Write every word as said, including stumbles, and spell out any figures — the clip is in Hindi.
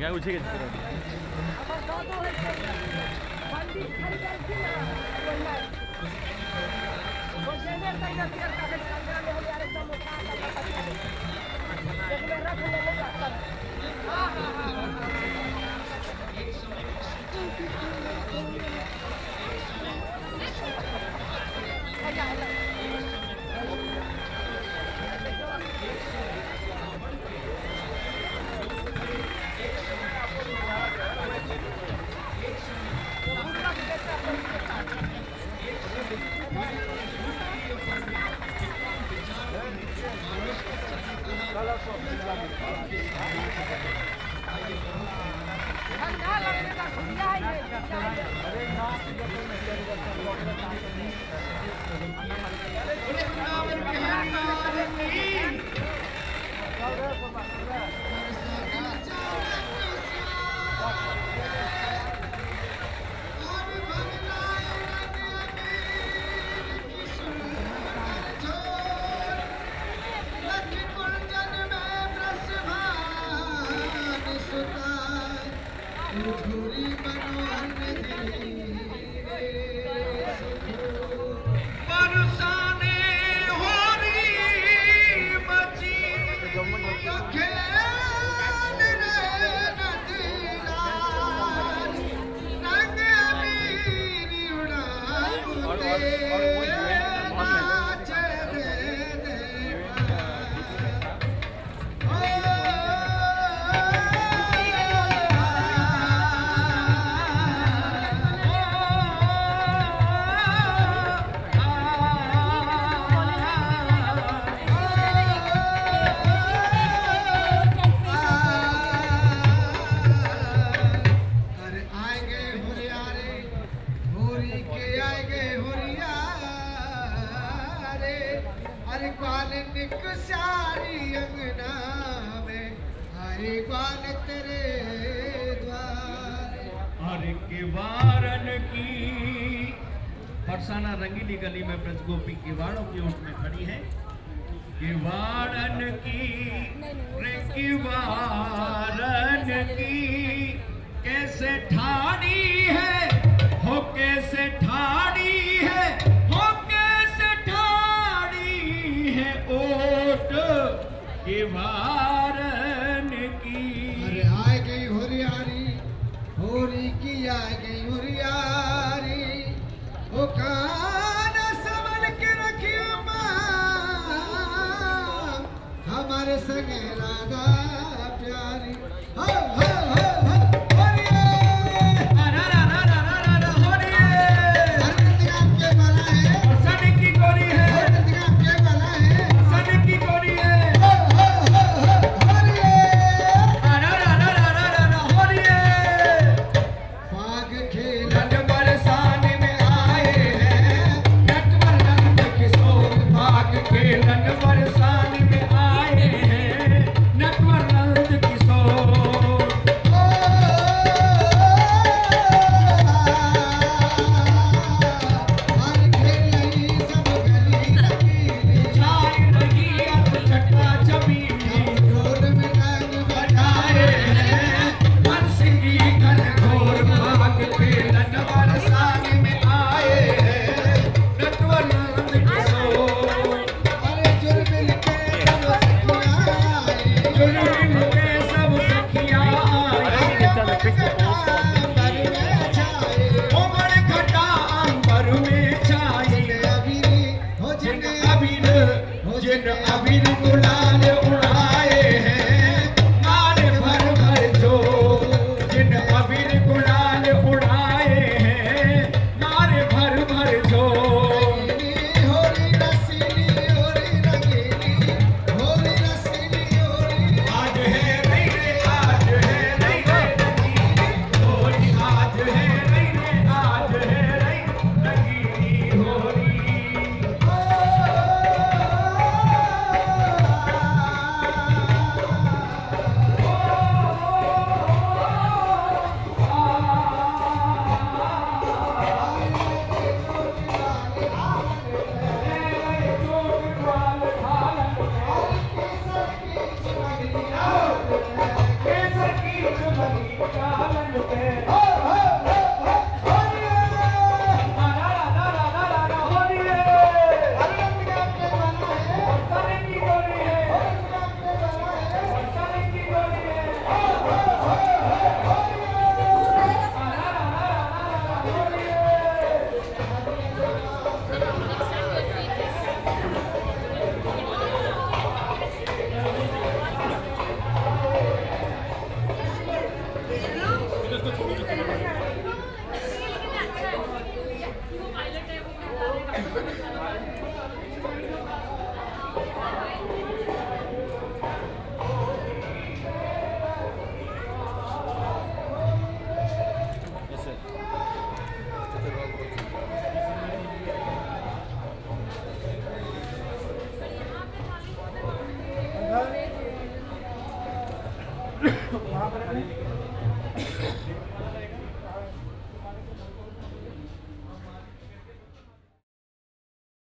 यहाँ उसी के फरसाना रंगीली गली में ब्रज गोपी किवाड़ों की ओट में खड़ी है। किवाड़न की रे किवाड़न की कैसे ठाड़ी है हो, कैसे ठाड़ी है हो, कैसे ठाड़ी है ओट किवाड़न की। अरे आ गई होरियारी होरी की आ गई होरियारी ओ कान संभल के रखियो माँ हमारे संग राधा प्यारी। हो हो हो हो होरिये अरे रा रा रा रा रा रा होरिये नंदगाम के वाला है सन की गोरी है, नंदगाम के वाला है सन की गोरी है। हो हो हो हो होरिये अरे रा रा रा रा रा रा होरिये फाग खेलन बरसान में आए हैं नटवर नंद किशोर। भाग खेलन बरसान में आए हैं नटवर नंद किशोर। हर खेलई सब गली रंगीली चाय रही अब चटा चबीली ढोल में रंग बजाए हैं बंसी घर घोर। भाग खेलन बरसान में आए हैं नटवर नंद किशोर। अरे जुर्मिल के सब सखियाँ आई जुर्मिल के सब सखियाँ आई अंबर में छाए उमड़ घटा अंबर में छाई। अबीरी हो जिन जिने अबीर जिन अबीर गुलाल उड़ाए हैं मारे भर भर जो। जिन अबीर गुलाल उड़ाए हैं मारे भर भर जो। होरी रसीली होरी रंगीली होरी रसीली होरी आज है नहीं रे आज है नहीं रे रंगीली होली। आज है नहीं रे आज है नहीं रंगीली होली। केसर की चुनरी पटालन पे हो हो हो हो होरिए ना ना ना ना ना ना ना होली है अरे बिना के बना है साले की गोली है बिना के बना है साले की गोली है हो हो हो हो होरिए ना ना ना ना ना होली है वहाँ पर